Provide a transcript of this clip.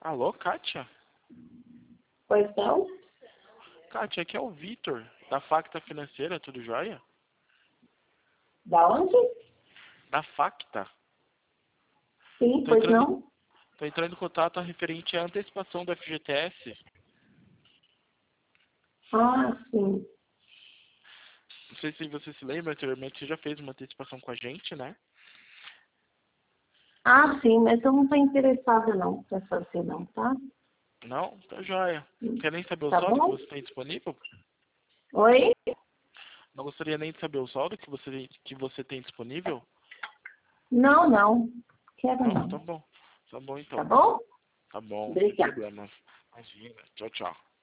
Alô, Kátia? Pois não? Kátia, aqui é o Vitor, da Facta Financeira, tudo jóia? Da onde? Da Facta. Sim, Tô pois entrando, não? tô entrando em contato referente à antecipação do FGTS. Ah, sim. Não sei se você se lembra, anteriormente você já fez uma antecipação com a gente, né? Ah, sim, mas eu não estou interessada não para fazer não, tá? Não? Tá jóia. Quer nem saber o Tá saldo que bom? você tem disponível? Oi? Não gostaria nem de saber o saldo que você tem disponível? Não, não. Quero Não? não. Tá bom. Tá bom Tá então. bom? Tá bom, sem Obrigada. problema. Imagina. Tchau, tchau.